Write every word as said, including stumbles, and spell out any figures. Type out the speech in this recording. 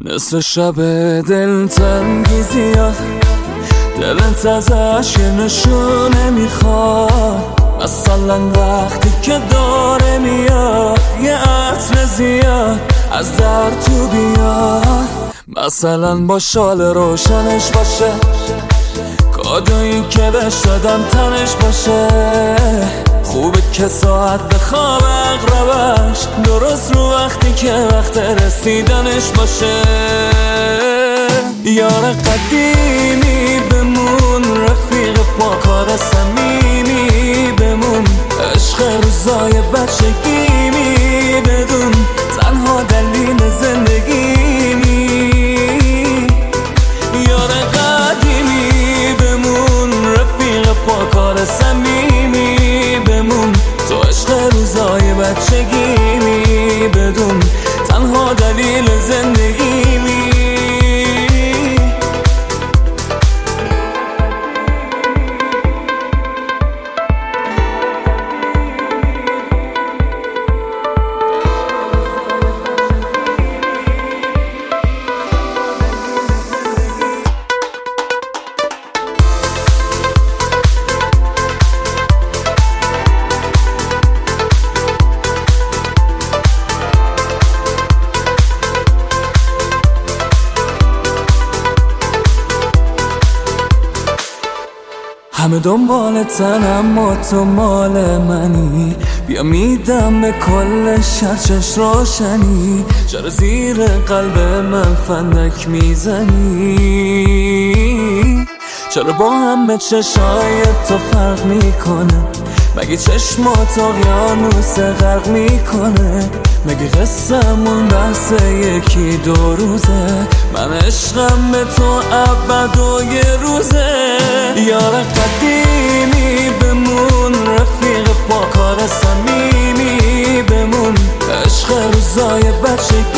نصف شب دلتنگی زیاد، دلت ازش یه نشونه میخواد. مثلا وقتی که داره میاد یه عطر زیاد از در تو بیاد. مثلا با شال روشنش باشه، کادویی که بهش دادم تنش باشه. خوبه که ساعت به خواب اقربش درست رو وقتی که وقت رسیدنش باشه. یار قدیمی بمون، رفیق پاکار صمیمی بمون، عشق روزای بچگیمی بدون، تنها دلیل زندگیمی. یار قدیمی بمون، رفیق پاکار صمیمی بمون، تو عشق روزای بچگیمی بدون، تنها دلیل زندگیمی. همه دنبال تنم اما تو مال منی، بیا میدم به کل شرچش روشنی. چرا زیر قلب من فندک میزنی؟ چرا با همه چشای تو فرق میکنه؟ مگه چشمات اقیانوس غرق میکنه؟ مگه قصه‌مون بحث یکی دو روزه؟ من عشقم به تو ابد و یه روزه. یار قدیمی بمون، رفیق پاکار صمیمی بمون، عشق روزای بچگی